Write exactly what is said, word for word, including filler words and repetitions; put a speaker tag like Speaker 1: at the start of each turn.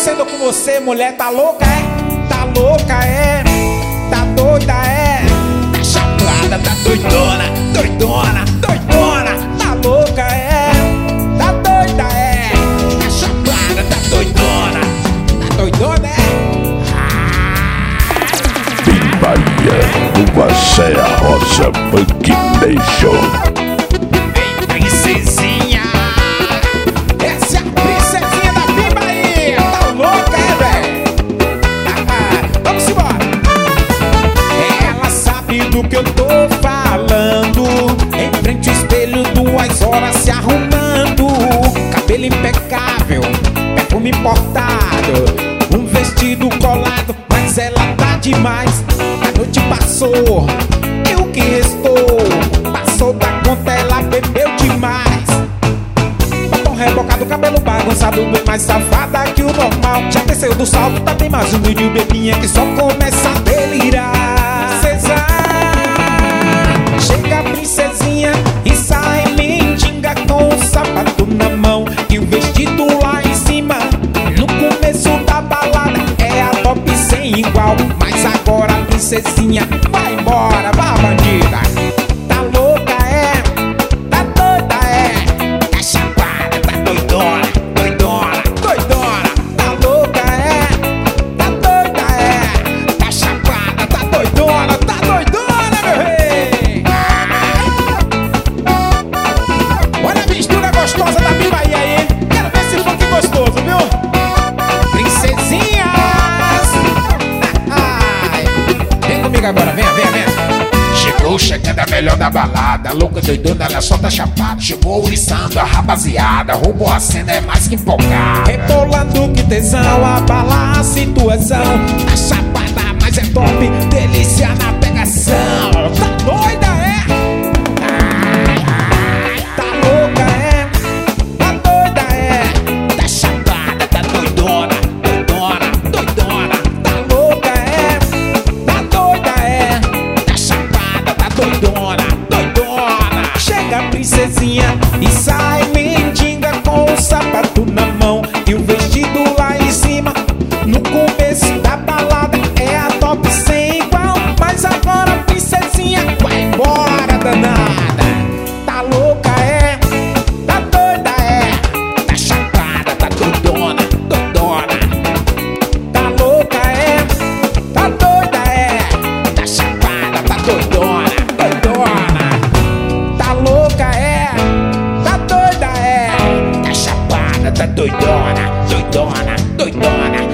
Speaker 1: acontecendo com você, mulher? Tá louca, é? Tá louca, é? Tá doida, é? Tá chapada, tá doidona, doidona, doidona. Tá louca, é? Tá doida, é? Tá chapada, tá doidona, tá doidona, é?
Speaker 2: Bahia, uma Serra Rosa Funk Nation.
Speaker 1: Ei, princesinha, essa é a princesinha da Bahia. Tá louca, é, velho? Ah, ah, vamos embora. Ela sabe do que eu tô falando. Em frente ao espelho, duas horas se arrumando. Cabelo impecável, perfume importado, um vestido colado, mas ela tá demais. A noite passou, e o que restou? Passou da conta, ela bebeu demais. Batom rebocado, cabelo bagunçado, bem mais safada que o normal. Já desceu do salto, tá bem mais humilde, bebinha que só começa a delirar. Princesa, chega a princesinha e sai mendiga com o sapato na mão e o vestido lá em cima. No começo da balada é a top sem igual, mas agora a princesinha vai embora, vá bandida. Tá louca, é? Tá doida, é? Tá chapada, tá doidona, doidona, doidona. Tá louca, é? Tá doida, é? Tá chapada, tá doidona, tá doidona, meu rei. Olha a mistura gostosa da Bimba aí, aí. Quero ver se funk gostoso, viu? Princesinhas, vem comigo agora, vem, vem, vem.
Speaker 3: Chegou chegando a melhor da balada, louca doidona, ela só tá chapada. Chegou uiçando a rapaziada, roubou a cena, é mais que empolgada.
Speaker 1: Rebolando que tesão, abala a situação. Tá chapada, mas é top, delícia na pegação. Tá doida, é? Ai, ai, tá louca, é? Tá doida, é? Tá chapada, tá doidona, doidona, doidona. Tá louca, é? Tá doida, é? Tá chapada, tá doidona, doidona. Chega a princesinha e sai mendiga com o sapato na mão e o vestido lá em cima. No começo da balada é a top sem igual, mas agora a princesinha vai embora, danada. Tá louca, é? Tá doida, é? Tá chapada, tá doidona, doidona. Tá louca, é? Tá doida, é? Tá chapada, tá doidona, doidona. Tá louca, é? Tá doida, é? Tá chapada, tá doidona, doidona, doidona.